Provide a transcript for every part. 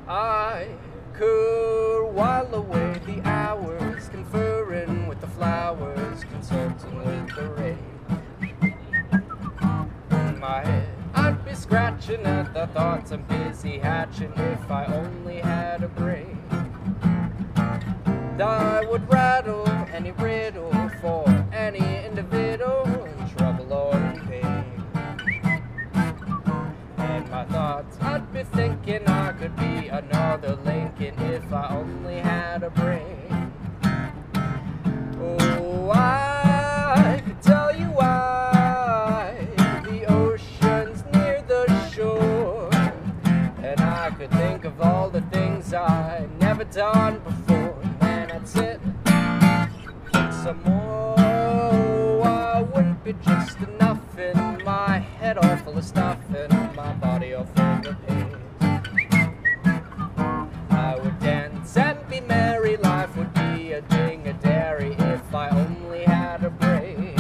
I could while away the hours, conferring with the flowers, consulting with the rain. In my head, I'd be scratching at the thoughts I'm busy hatching if I only had a brain. I would rattle any riddle for any individual in trouble or in pain. And my thoughts, I'd be thinking I could be another Lincoln if I only had a brain. Oh, I could tell you why the ocean's near the shore, and I could think of all the things I'd never done before. That's it, think some more. I wouldn't be just enough in my head all full of stuff and my body all full of pain. I would dance and be merry, life would be a ding-a-dairy if I only had a brain.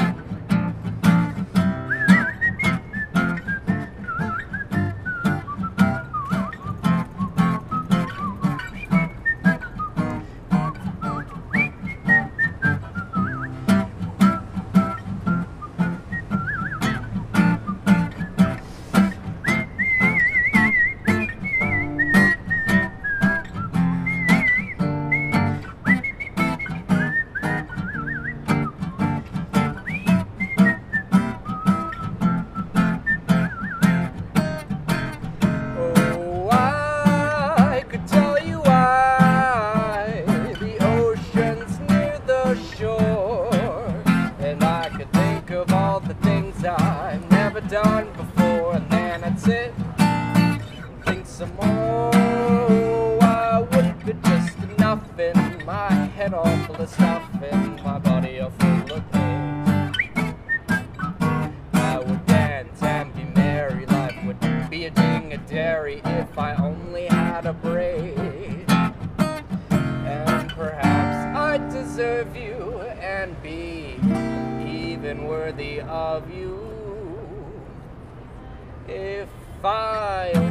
I've never done before, and then that's it. Think some more. I wouldn't be just enough in my head all full of stuff and my body all full of pain. I would dance and be merry, life would be a ding-a-dairy if I only had a brain. And perhaps I'd deserve you and be even worthy of you if I